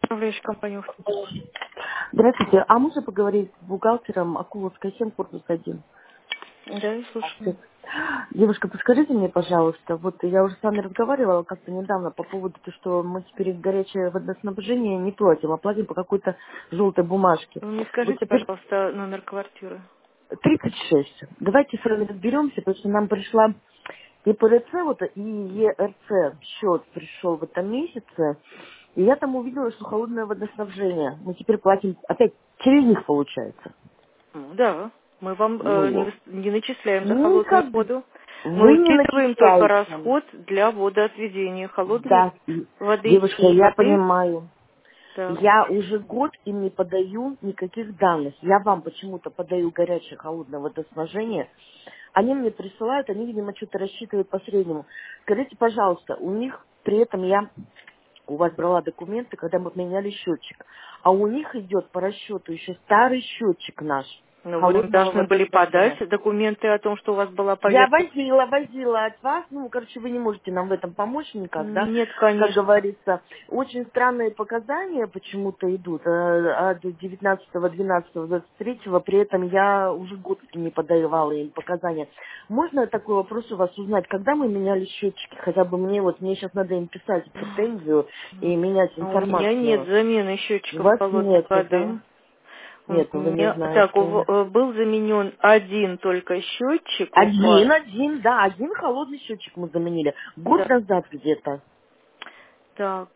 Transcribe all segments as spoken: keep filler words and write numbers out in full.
Управляющая компания. Здравствуйте. А можно поговорить с бухгалтером Акуловская семь, корпус один? Да, я слушаю. Девушка, подскажите мне, пожалуйста, вот я уже с вами разговаривала как-то недавно по поводу того, что мы теперь горячее водоснабжение не платим, а платим по какой-то желтой бумажке. Вы мне Вот скажите, теперь пожалуйста, номер квартиры. тридцать шесть. Давайте с вами разберемся, потому что нам пришла и ПРЦ, вот, и ЕРЦ счет пришел в этом месяце, и я там увидела, что холодное водоснабжение. Мы теперь платим опять через них, получается. Ну, да. Мы вам э, не, Ну, выс- не начисляем за холодную никак воду. Мы вы не учитываем только начисляете. расход для водоотведения холодной Да, и- воды девушка, и я воды. понимаю. Так. Я уже год им не подаю никаких данных. Я вам почему-то подаю горячее холодное водоснабжение. Они мне присылают, они, видимо, что-то рассчитывают по среднему. Скажите, пожалуйста, у них при этом я у вас брала документы, когда мы меняли счетчик. А у них идет по расчету еще старый счетчик наш Ну, вы им холодного должны были подать водоснабжения. документы о том, что у вас была Я поверка. возила, возила от вас, ну, короче, вы не можете нам в этом помочь никак, да, Нет, как конечно. говорится. Очень странные показания почему-то идут э, от девятнадцатого двенадцатого двадцать третьего, при этом я уже год не подавала им показания. Можно такой вопрос у вас узнать, когда мы меняли счетчики, хотя бы мне, вот мне сейчас надо им писать претензию и менять А у меня нет информацию. замены У счетчиков вас холодной нет, воды. да? У Нет, вы не меня, так, у знаете. в- э, был заменен один только счетчик у вас. Один, один, да, один холодный счетчик мы заменили. Год Да. назад где-то. Так,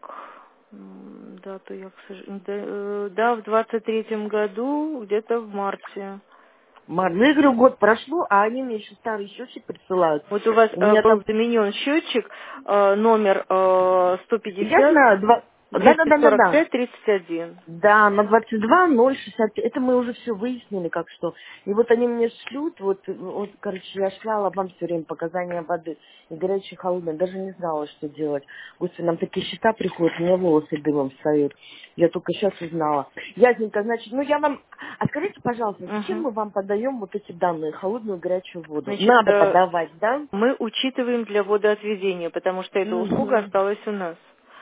м, дату я, к сожалению, да, э, да, в двадцать третьем году, где-то в марте. Мар, ну я говорю, год прошло, а они мне еще старый счетчик присылают. Вот у вас У э, меня был там, заменен счетчик э, номер э, сто я пятьдесят знаю, два, двести сорок да-да-да-да-да. пять тридцать один. Да, на двадцать два ноль шестьдесят пять. Это мы уже все выяснили, как что. И вот они мне шлют, вот, вот, короче, я шла вам все время показания воды. И горячей, холодной. Даже не знала, что делать. Господи, нам такие счета приходят, у меня волосы дымом встают. Я только сейчас узнала. Ясненько, значит, ну я вам... А скажите, пожалуйста, зачем Угу. мы вам подаем вот эти данные, холодную и горячую воду? Значит, Надо э, подавать, да? мы учитываем для водоотведения, потому что эта услуга Угу. осталась у нас.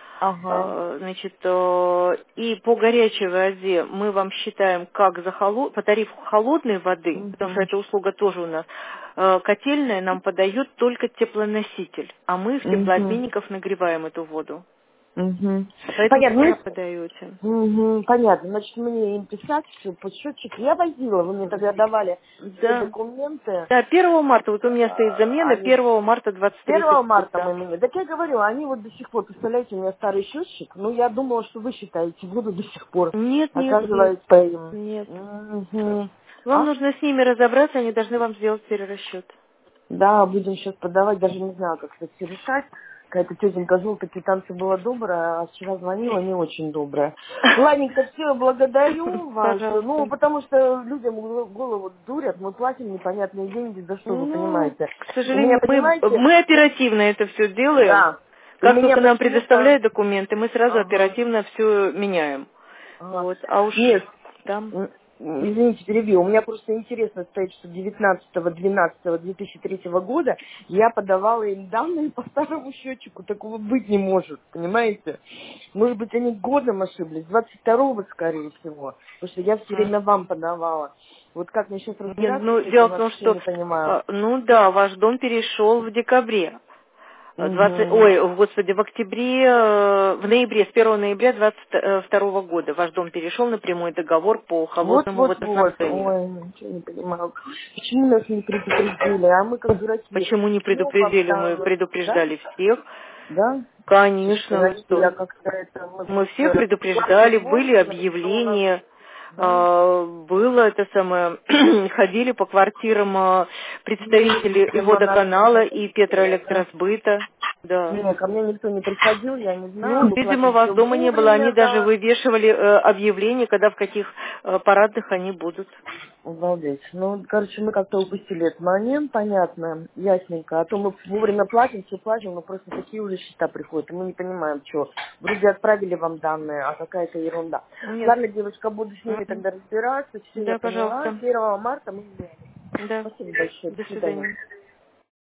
Ага. А, Значит, э, и по горячей воде мы вам считаем как за холод... по тарифу холодной воды, потому что Угу. эта услуга тоже у нас, э, котельная нам подает только теплоноситель, а мы в Угу. теплообменников нагреваем эту воду. Угу. Поэтому Понятно. вы подаете. Угу, понятно. Значит, мне им писать все по счетчику. Я возила, вы мне тогда давали все Да. документы. Да, первого марта, вот у меня стоит А, замена Они первого марта двадцать третьего первого марта мы года. мне. Так я говорю, они вот до сих пор, представляете, у меня старый счетчик. Ну, я думала, что вы считаете, буду до сих пор. Нет, нет, нет, Оказывается, им. нет. Угу. Вам А? нужно с ними разобраться, они должны вам сделать перерасчет. Да, будем сейчас подавать, даже не знаю, как это все решать. Какая-то тетенька желтая квитанция была добрая, а вчера звонила не очень добрая. Ладненько, все, благодарю вас. Ну, Пожалуйста. потому что людям гл- голову дурят, мы платим непонятные деньги, за что вы Ну, понимаете. к У меня, сожалению, мы, понимаете, мы оперативно это все делаем. да, у Как меня только нам почему-то... предоставляют документы, мы сразу Ага, оперативно все меняем. ага. Вот. А уж Нет, там... м, извините, перебью. У меня просто интересно стоит, что девятнадцатого двенадцатого две тысячи третьего года я подавала им данные по старому счетчику. Такого быть не может, понимаете? Может быть, они годом ошиблись, двадцать второго, скорее всего. Потому что я все м, время вам подавала. Вот как мне сейчас Нет, разбираться ну, с этим, дело в том, вообще что, не понимаю. а, ну да, ваш дом перешел в декабре. двадцать, Угу. ой, господи, в октябре, э, в ноябре, с первого ноября двадцать второго года ваш дом перешел на прямой договор по холодному Вот-вот-вот. водоснабжению. Ой, ничего не понимаю. Почему нас не предупредили? А мы как дураки. Почему не Ну, как предупредили? Мы там, да? предупреждали всех. Да? Слушайте, Конечно, ну знаете, я что. как-то это, мы Мы просто всех платим предупреждали, были вовремя, и что у нас, объявления, да? э, было это самое, ходили по квартирам э, представители и Видимо, нас не водоканала, и предупредили, да? Петроэлектросбыта. Да. Не, ко мне никто не приходил, я не знаю, Ну, мы видимо, платим вас все дома не было. Они вовремя, даже да. вывешивали э, объявления, когда в каких э, парадных они будут. Обалдеть. Ну, короче, мы как-то упустили этот момент, понятно, ясненько. А то мы вовремя платим, все платим, но просто такие уже счета приходят, и мы не понимаем, что. Вроде отправили вам данные, а какая-то ерунда. Нет. Ладно, девочка, буду с ними Мгм. тогда разбираться, все я Да, поняла. пожалуйста. Первого марта мы... Да. Спасибо большое, до До свидания. свидания.